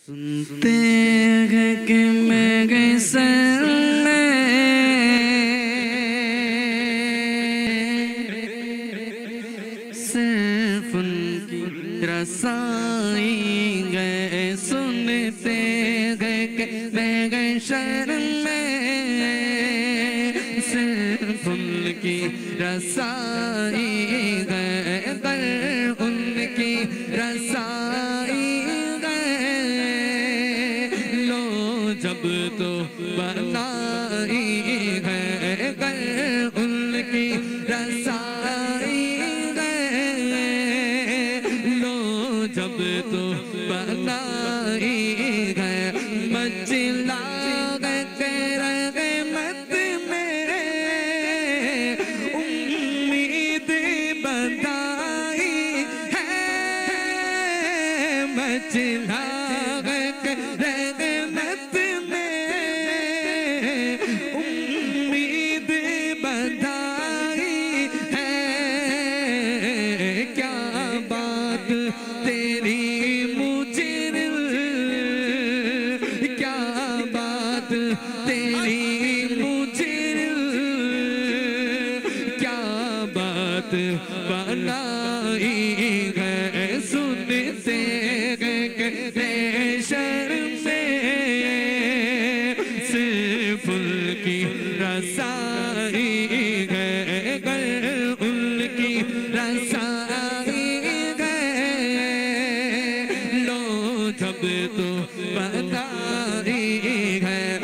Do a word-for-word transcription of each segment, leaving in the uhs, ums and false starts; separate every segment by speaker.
Speaker 1: सुनते हैं कि मैं गई सर में सिर्फ उनकी रसाई गए। सुनते हैं कि मैं गई शरण में सिर्फ उनकी रसाई गए। कर उनकी रसाई जब तो बनाई है। कर उनकी रसाई है। लो जब तो बनाई है। मचला कर मत में उम्मीद बधाई है। मचला तेरी मुझे क्या बात तेरी मुझे क्या बात बनाई है। सुनते गए शर्म में सिर्फ उनकी रसाई है। कर उनकी रसाई जब तो बनाई है।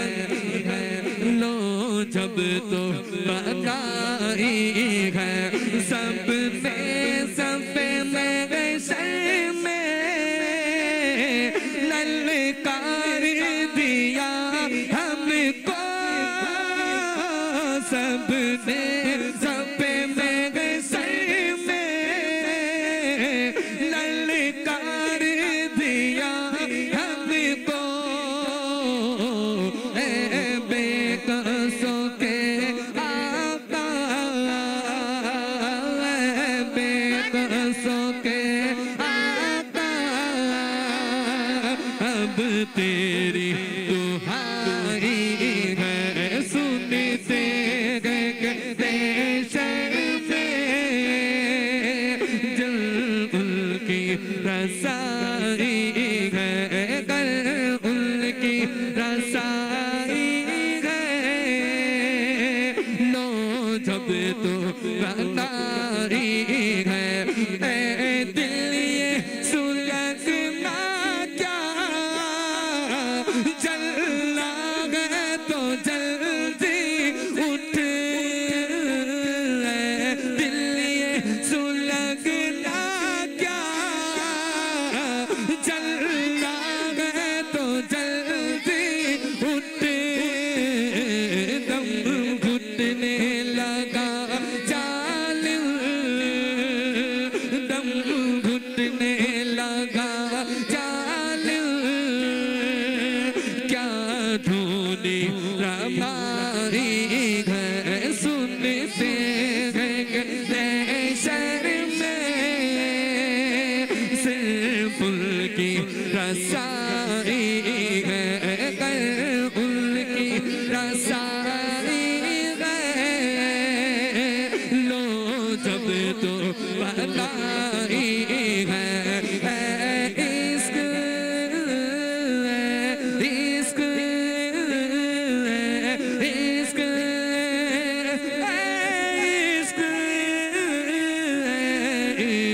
Speaker 1: लो जब तो बनाई है। सबने सब मेरे सर में ललकार दिया हमको। सबने सब मेरे सर में ललकार दिया हमको। ए बेकसों के आका बेकसों के आका अब तेरी दुहाई है। सुनते गए शर्म में जल उनकी रसाई है। कर उनकी रसाई है। लो जब तो बनाई है। ए दिल ये सुलगना क्या जलना गए तो जल्दी उठ। दिल ये सुलगना क्या जलना गए तो जल्दी उठ। दम घुटने लगा जालिम दम घुटने लगा जालिम। क्या धूनी रमाई है। सुनते गए शर्म में सिर्फ उनकी रसाई है। कर उनकी रसाई है। लो जब तो बनाई है। इश्क इश्क इश्क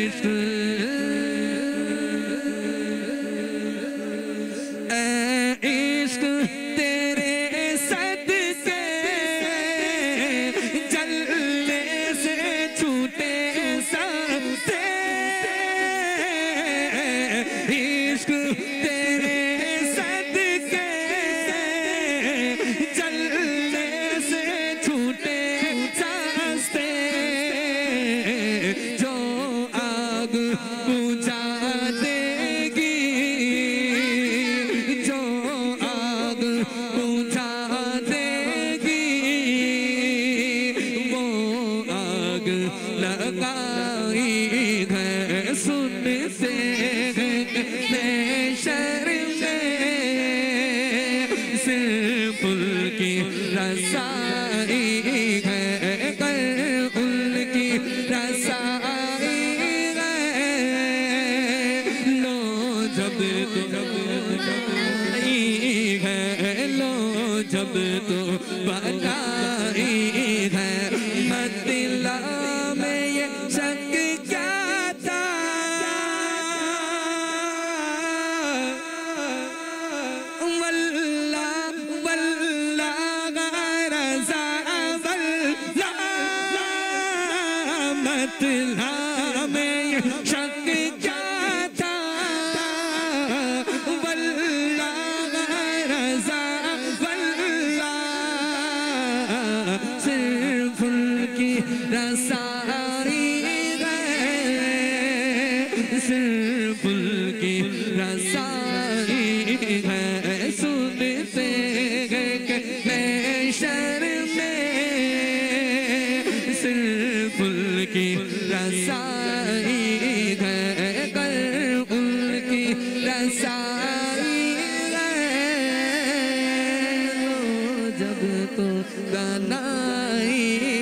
Speaker 1: इश्क जब तो बनाई है मदिला में ये शक क्या था वल्ला वल्ला रज़ा वल्ला मदिला में ये शक क्या था वल्ला रज़ा सिर्फ उनकी रसाई है सिर्फ उनकी रसाई है सुनते हैं कि महशर में सिर्फ उनकी रसाई है कर उनकी रसाई है जब तो गाना